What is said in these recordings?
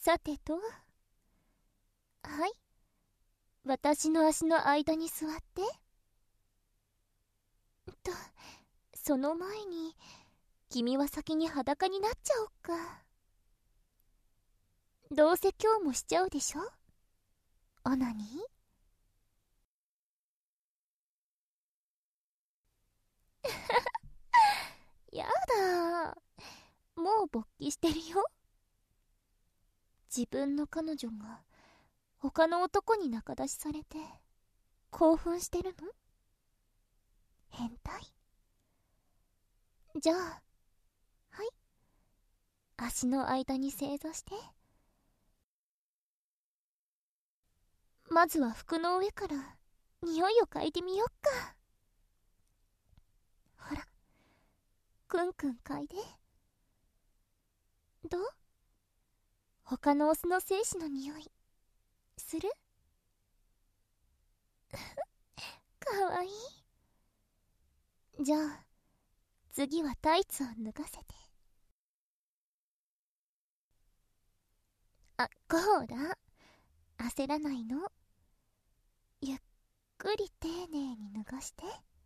さてと、はい、私の足の間に座って。と、その前に君は先に裸になっちゃおっか。どうせ今日もしちゃうでしょ、オナニー。やだ、もう勃起してるよ。自分の彼女が他の男に仲出しされて興奮してるの？変態？じゃあ、はい、足の間に正座して。まずは服の上から匂いを嗅いでみよっか。ほら、くんくん嗅いで。どう？他のオスの精子の匂いする？かわいい。じゃあ次はタイツを脱がせて。あ、こーら、焦らないの。ゆっくり丁寧に脱がして。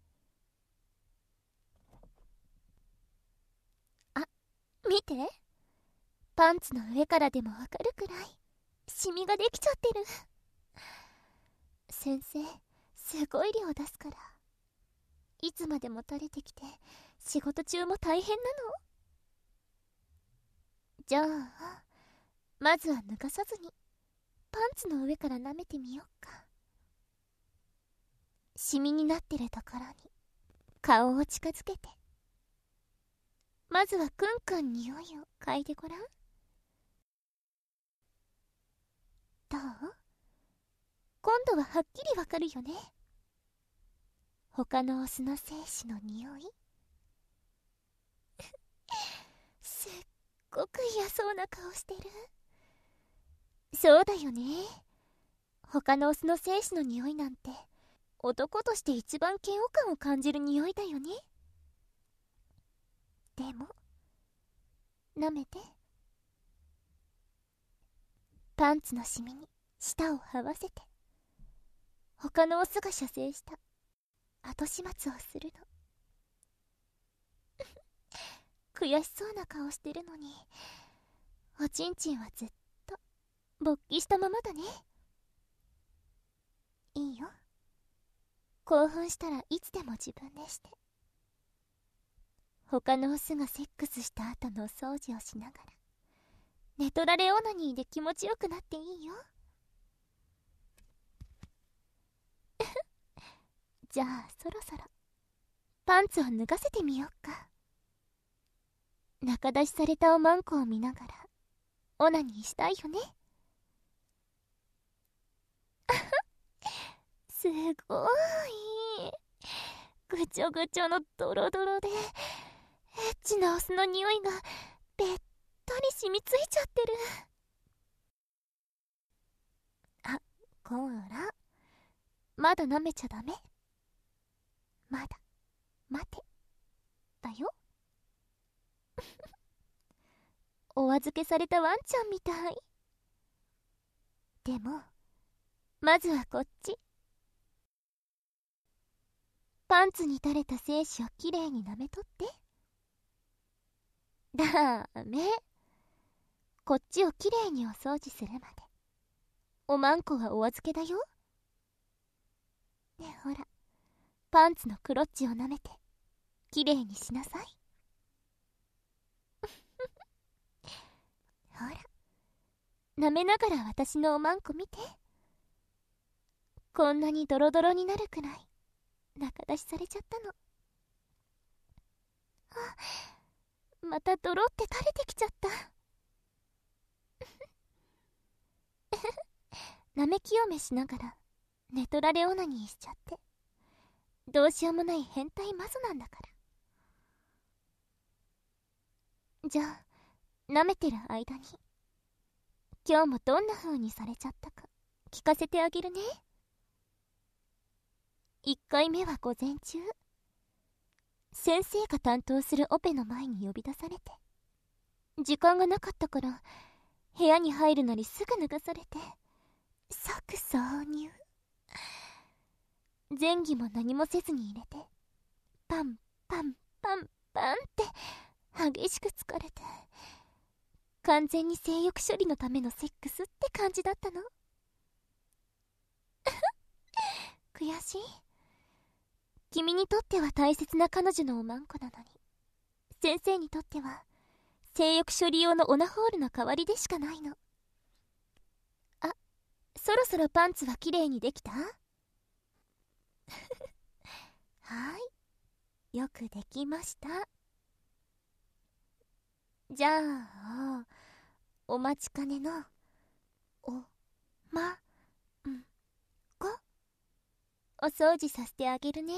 あ、見て、パンツの上からでもわかるくらいシミができちゃってる。先生、すごい量出すから、いつまでも垂れてきて仕事中も大変なの。じゃあまずは脱がさずにパンツの上から舐めてみよっか。シミになってるところに顔を近づけて、まずはくんくん匂いを嗅いでごらん。どう？今度ははっきりわかるよね、他のオスの精子の匂い。すっごく嫌そうな顔してる。そうだよね、他のオスの精子の匂いなんて男として一番嫌悪感を感じる匂いだよね。でも舐めて。パンツのシミに舌を這わせて、他のオスが射精した後始末をするの。悔しそうな顔してるのに、おちんちんはずっと勃起したままだね。いいよ、興奮したらいつでも自分でして。他のオスがセックスした後のお掃除をしながら寝取られオナニーで気持ちよくなっていいよ。じゃあそろそろパンツを脱がせてみよっか。仲出しされたおまんこを見ながらオナニーしたいよね。すごい、ぐちょぐちょのドロドロでエッチなオスの匂いがべったり染みついちゃってる。あ、こーら、まだ舐めちゃダメ。まだ待てだよ。お預けされたワンちゃんみたい。でもまずはこっち。パンツに垂れた精子をきれいに舐めとって。ダメ、こっちをきれいにお掃除するまでおまんこはお預けだよ。ねえほら、パンツのクロッチを舐めてきれいにしなさい。ほら、舐めながら私のおまんこ見て。こんなにドロドロになるくらい仲出しされちゃったの。あ、またドロって垂れてきちゃった。なめきよめしながら寝取られオナニーしちゃって、どうしようもない変態マゾなんだから。じゃあ舐めてる間に今日もどんな風にされちゃったか聞かせてあげるね。1回目は午前中、先生が担当するオペの前に呼び出されて、時間がなかったから部屋に入るなりすぐ脱がされて即挿入。前儀も何もせずに入れてパンパンパンパンって激しく疲れて、完全に性欲処理のためのセックスって感じだったの。悔しい。君にとっては大切な彼女のおまんこなのに、先生にとっては性欲処理用のオナホールの代わりでしかないの。あ、そろそろパンツはきれいにできた？はい、よくできました。じゃあお待ちかねのおまんこお掃除させてあげるね。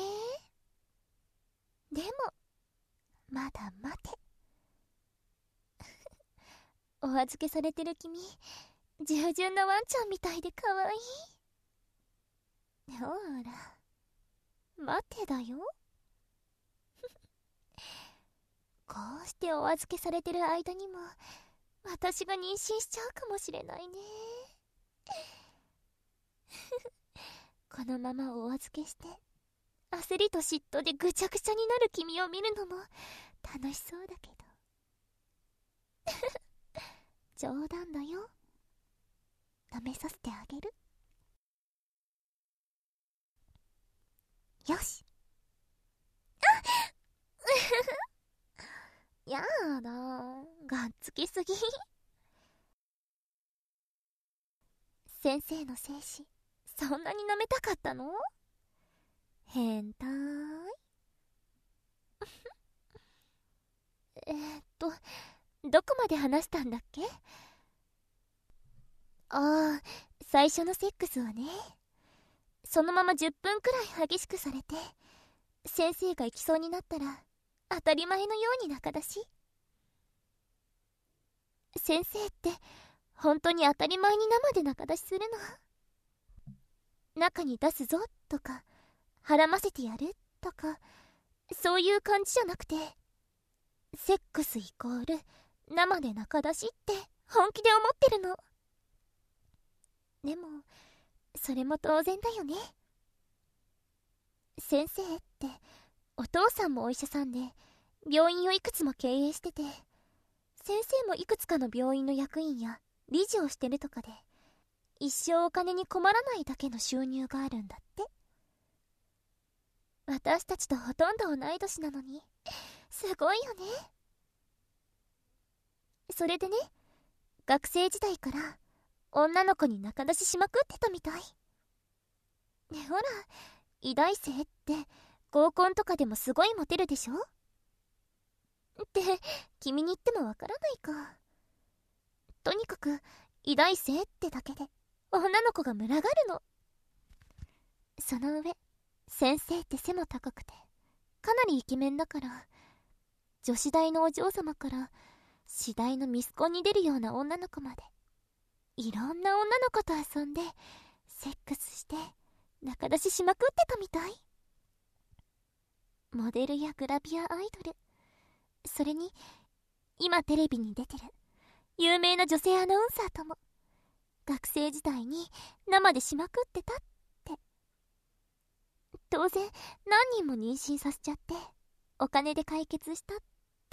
でもまだ待て。お預けされてる君、従順なワンちゃんみたいで可愛い。ほら待てだよ。こうしてお預けされてる間にも私が妊娠しちゃうかもしれないね。このままお預けして焦りと嫉妬でぐちゃぐちゃになる君を見るのも楽しそうだけど。冗談だよ。舐めさせてあげる。よし。やだ、がっつきすぎ。先生の精子そんなに舐めたかったの？変態。どこまで話したんだっけ？ああ、最初のセックスはね、そのまま10分くらい激しくされて、先生が行きそうになったら当たり前のように仲出し。先生って本当に当たり前に生で仲出しするの？中に出すぞとかはらませてやるとかそういう感じじゃなくて、セックスイコール生で仲出しって本気で思ってるの。でもそれも当然だよね。先生ってお父さんもお医者さんで病院をいくつも経営してて、先生もいくつかの病院の役員や理事をしてるとかで、一生お金に困らないだけの収入があるんだって。私たちとほとんど同い年なのにすごいよね。それでね、学生時代から女の子に仲出ししまくってたみたい。ほら、医大生って合コンとかでもすごいモテるでしょって君に言ってもわからないか。とにかく医大生ってだけで女の子が群がるの。その上先生って背も高くてかなりイケメンだから、女子大のお嬢様から次第のミスコンに出るような女の子までいろんな女の子と遊んでセックスして仲出ししまくってたみたい。モデルやグラビアアイドル、それに今テレビに出てる有名な女性アナウンサーとも学生時代に生でしまくってたって。当然何人も妊娠させちゃってお金で解決したって。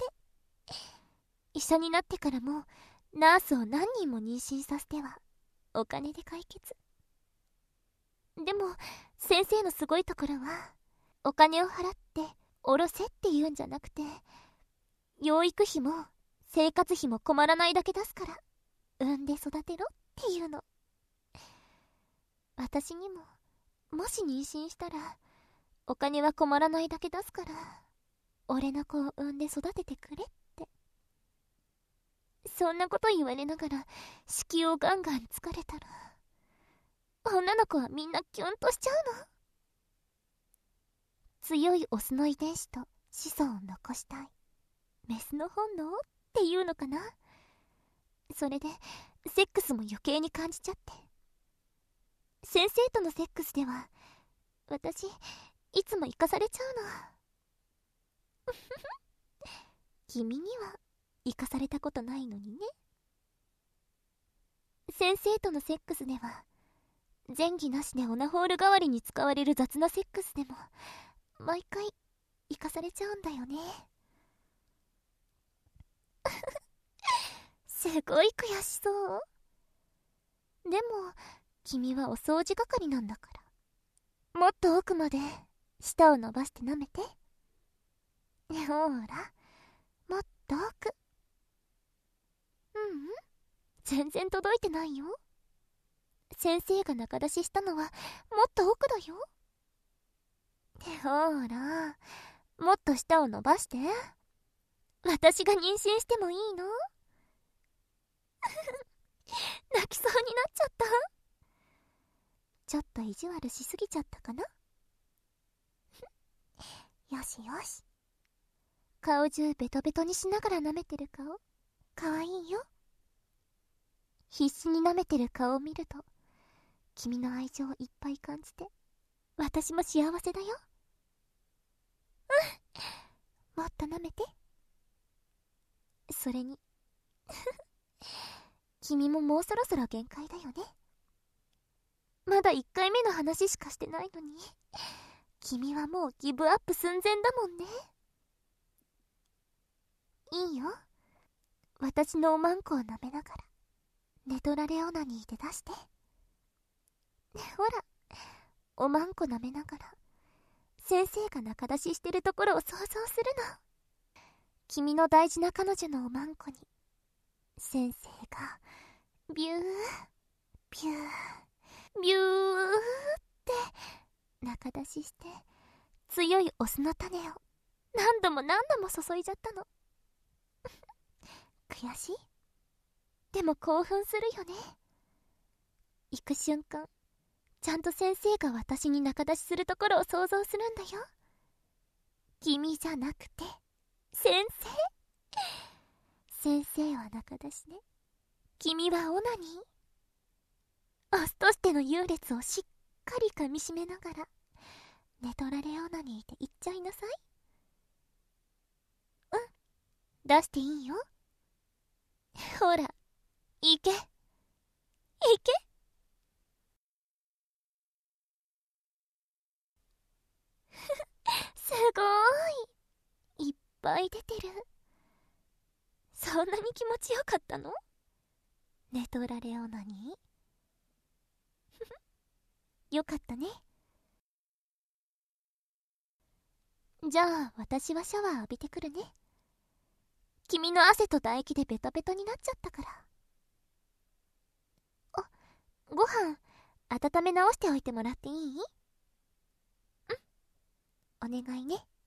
医者になってからもナースを何人も妊娠させてはお金で解決。でも先生のすごいところは、お金を払っておろせって言うんじゃなくて、養育費も生活費も困らないだけ出すから産んで育てろっていうの。私にももし妊娠したらお金は困らないだけ出すから俺の子を産んで育ててくれって。そんなこと言われながら子宮をガンガン疲れたら女の子はみんなキュンとしちゃうの。強いオスの遺伝子と子孫を残したいメスの本能っていうのかな。それでセックスも余計に感じちゃって、先生とのセックスでは私いつも生かされちゃうの。君には生かされたことないのにね。 先生とのセックスでは前戯なしでオナホール代わりに使われる雑なセックスでも毎回生かされちゃうんだよね。すごい悔しそう。でも君はお掃除係なんだから、もっと奥まで舌を伸ばして舐めて。ほら、もっと奥。全然届いてないよ。先生が中出ししたのはもっと奥だよ。ほら、もっと舌を伸ばして。私が妊娠してもいいの？泣きそうになっちゃった。ちょっと意地悪しすぎちゃったかな。よしよし。顔中ベトベトにしながら舐めてる顔、かわいいよ。必死に舐めてる顔を見ると、君の愛情をいっぱい感じて、私も幸せだよ。もっと舐めて。それに君ももうそろそろ限界だよね。まだ1回目の話しかしてないのに、君はもうギブアップ寸前だもんね。いいよ、私のおまんこを舐めながらネトラレオナニーで出して。ほら、おまんこ舐めながら先生が中出ししてるところを想像するの。君の大事な彼女のおまんこに先生がビュービュービューって中出しして、強いオスの種を何度も何度も注いじゃったの。悔しい？でも興奮するよね。行く瞬間、ちゃんと先生が私に中出しするところを想像するんだよ。君じゃなくて先生。先生は中出しね、君はオナニー。オスとしての優劣をしっかり噛みしめながらネトラレオナニーで言っちゃいなさい。出していいよ。ほら、行け行け。すごーい、いっぱい出てる。そんなに気持ちよかったの？ネトラレオナニー。よかったね。じゃあ私はシャワー浴びてくるね。君の汗と唾液でベトベトになっちゃったから。ご飯温め直しておいてもらっていい？お願いね。